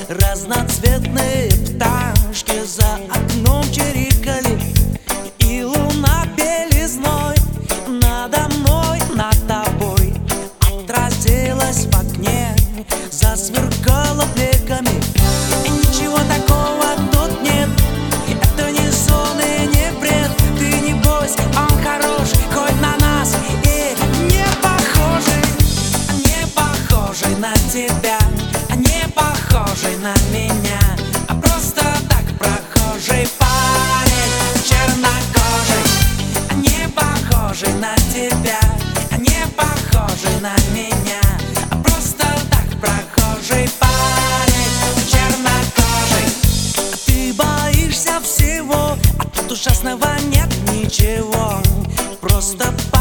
Разноцветные пташки за окном чирикали, и луна белизной надо мной, над тобой отразилась в окне, засверкала бликами. И ничего такого тут нет, это не сон и не бред. Ты не бойся, он хорош, хоть на нас и не похожий на тебя, не похожий на меня, а просто так прохожий парень, чернокожий. Не похожий на тебя, не похожий на меня, а просто так прохожий парень, чернокожий. Ты боишься всего, а тут ужасного нет ничего, просто